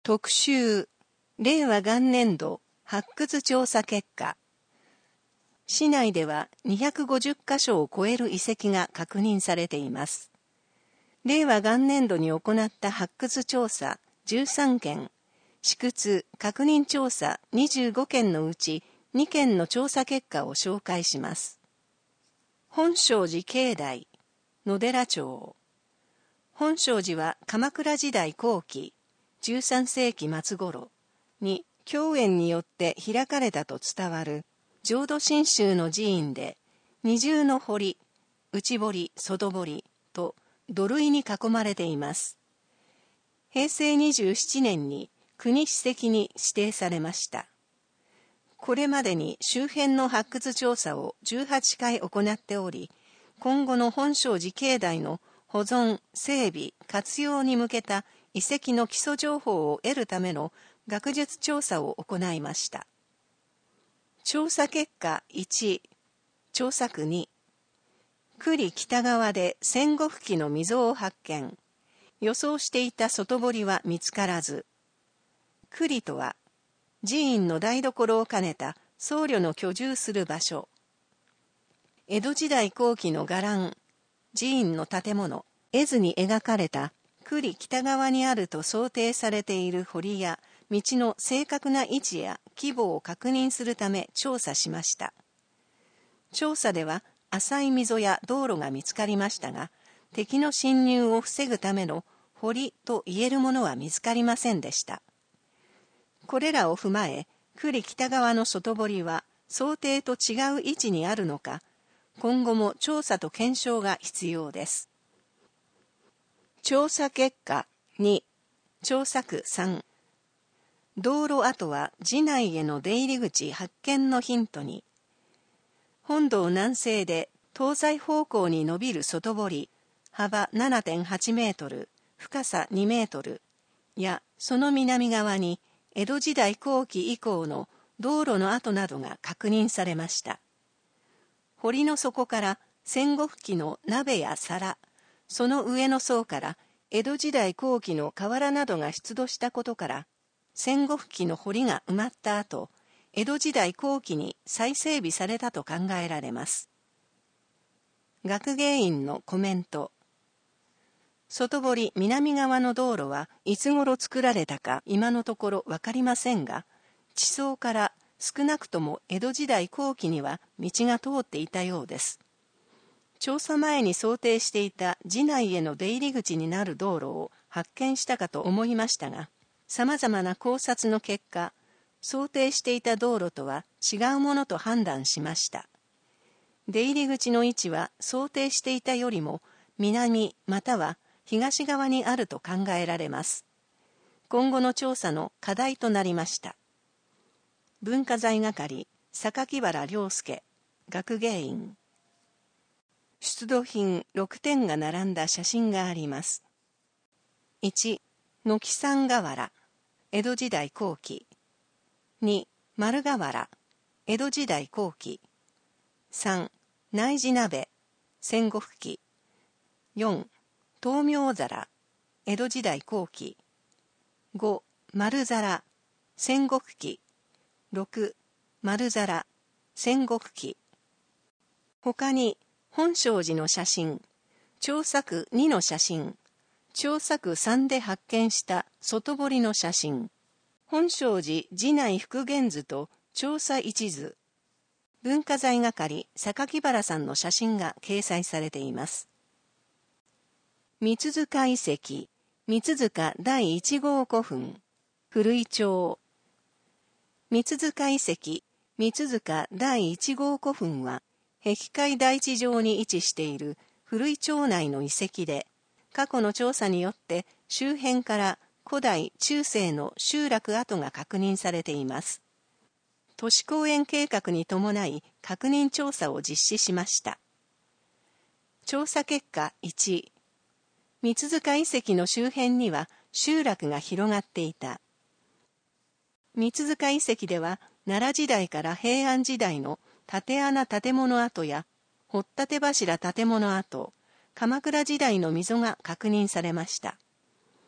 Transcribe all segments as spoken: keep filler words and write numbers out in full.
特集、令和元年度発掘調査結果。市内ではにひゃくごじゅっかしょを超える遺跡が確認されています。令和元年度に行った発掘調査じゅうさんけん、試掘・確認調査にじゅうごけんのうちにけんの調査結果を紹介します。本證寺境内、野寺町。本證寺は鎌倉時代後期、じゅうさんせいき末頃に教園によって開かれたと伝わる浄土真宗の寺院で、二重の堀、内堀、外堀と土塁に囲まれています。へいせいにじゅうななねんに国史跡に指定されました。これまでに周辺の発掘調査をじゅうはちかい行っており、今後の本證寺境内の保存、整備、活用に向けた遺跡の基礎情報を得るための学術調査を行いました。調査結果いち、調査区に、九里北側で戦後付の溝を発見。予想していた外堀は見つからず。九里とは、寺院の台所を兼ねた僧侶の居住する場所。江戸時代後期の伽藍、寺院の建物、絵図に描かれた九里北側にあると想定されている堀や道の正確な位置や規模を確認するため調査しました。調査では浅い溝や道路が見つかりましたが、敵の侵入を防ぐための堀と言えるものは見つかりませんでした。これらを踏まえ、九里北側の外堀は想定と違う位置にあるのか、今後も調査と検証が必要です。調査結果に、調査区さん。道路跡は寺内への出入り口発見のヒントに。本堂南西で東西方向に伸びる外堀、幅 ななてんはちメートル、深さにメートルや、その南側に江戸時代後期以降の道路の跡などが確認されました。堀の底から戦後付の鍋や皿、その上の層から江戸時代後期の瓦などが出土したことから、戦後付の堀が埋まった後、江戸時代後期に再整備されたと考えられます。学芸員のコメント。外堀南側の道路はいつ頃作られたか今のところわかりませんが、地層から少なくとも江戸時代後期には道が通っていたようです。調査前に想定していた寺内への出入り口になる道路を発見したかと思いましたが、様々な考察の結果、想定していた道路とは違うものと判断しました。出入り口の位置は想定していたよりも南または東側にあると考えられます。今後の調査の課題となりました。文化財係、榊原良介、学芸員。出土品ろくてんが並んだ写真があります。いち、軒山瓦、江戸時代後期。に、丸瓦、江戸時代後期。さん、内地鍋、戦後付期。よん、灯明皿、江戸時代後期。ご、丸皿、戦後付期。ろく、丸皿、戦後付期。他に、本證寺の写真、調査区にの写真、調査区さんで発見した外堀の写真、本證寺寺内復元図と調査一図、文化財係榊原さんの写真が掲載されています。三塚遺跡、三塚だいいちごう古墳、古井町。三塚遺跡、三塚だいいちごう古墳は、碧海台地上に位置している古井町内の遺跡で、過去の調査によって周辺から古代中世の集落跡が確認されています。都市公園計画に伴い確認調査を実施しました。調査結果いち、三塚遺跡の周辺には集落が広がっていた。三塚遺跡では奈良時代から平安時代の竪穴建物跡や掘立柱建物跡、鎌倉時代の溝が確認されました。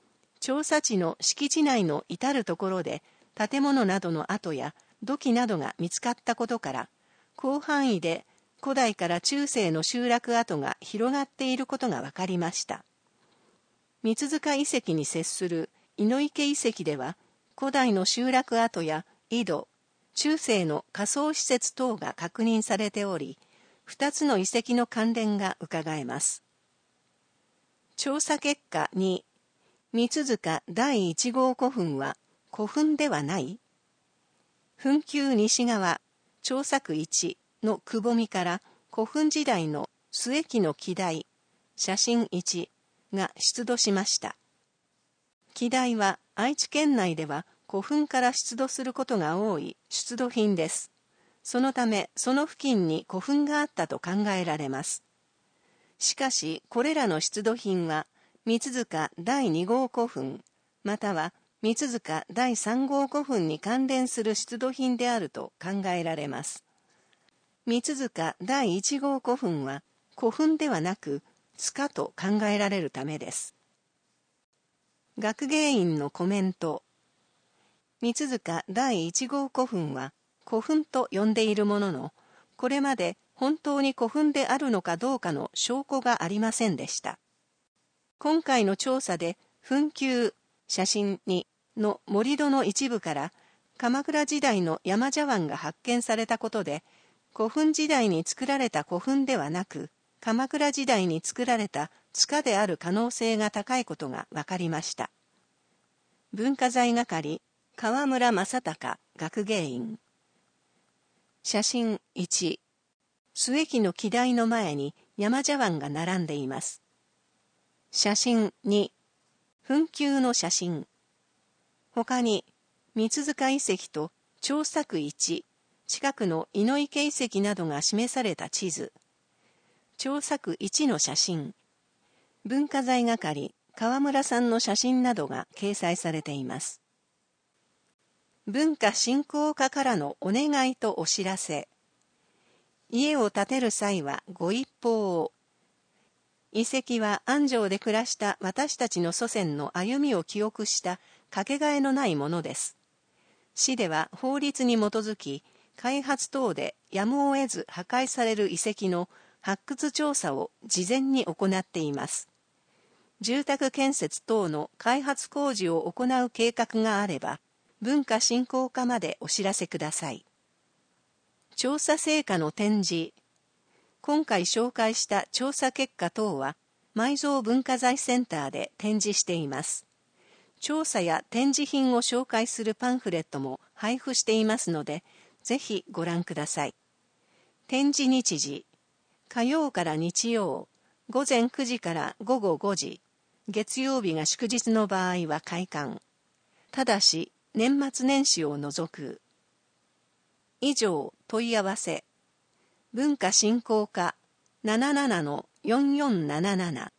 調査地の敷地内の至るところで建物などの跡や土器などが見つかったことから、広範囲で古代から中世の集落跡が広がっていることが分かりました。三塚遺跡に接する猪池遺跡では、古代の集落跡や井戸、中世の仮想施設等が確認されており、二つの遺跡の関連が伺えます。調査結果に、三塚第一号古墳は古墳ではない？墳丘西側、調査区いちのくぼみから古墳時代の末期の基台、写真いちが出土しました。基台は愛知県内では古墳から出土することが多い出土品です。そのため、その付近に古墳があったと考えられます。しかし、これらの出土品は、三塚第二号古墳、または三塚第三号古墳に関連する出土品であると考えられます。三塚第一号古墳は古墳ではなく塚と考えられるためです。学芸員のコメント。三塚第一号古墳は古墳と呼んでいるものの、これまで本当に古墳であるのかどうかの証拠がありませんでした。今回の調査で墳丘、写真にの盛り土の一部から鎌倉時代の山茶碗が発見されたことで、古墳時代に作られた古墳ではなく、鎌倉時代に作られた塚である可能性が高いことが分かりました。文化財係、川村正隆学芸員。写真いち、末期の基台の前に山茶碗が並んでいます。写真に、墳丘の写真。他に、三塚遺跡と調査区いち、近くの猪池遺跡などが示された地図。調査区いちの写真。文化財係、川村さんの写真などが掲載されています。文化振興課からのお願いとお知らせ。家を建てる際はご一報を。遺跡は安城で暮らした私たちの祖先の歩みを記憶したかけがえのないものです。市では法律に基づき、開発等でやむを得ず破壊される遺跡の発掘調査を事前に行っています。住宅建設等の開発工事を行う計画があれば、文化振興課までお知らせください。調査成果の展示。今回紹介した調査結果等は、埋蔵文化財センターで展示しています。調査や展示品を紹介するパンフレットも配布していますので、ぜひご覧ください。展示日時。火曜から日曜、午前くじから午後ごじ、月曜日が祝日の場合は開館。ただし、年末年始を除く。以上、問い合わせ。文化振興課 ななななのよんよんななな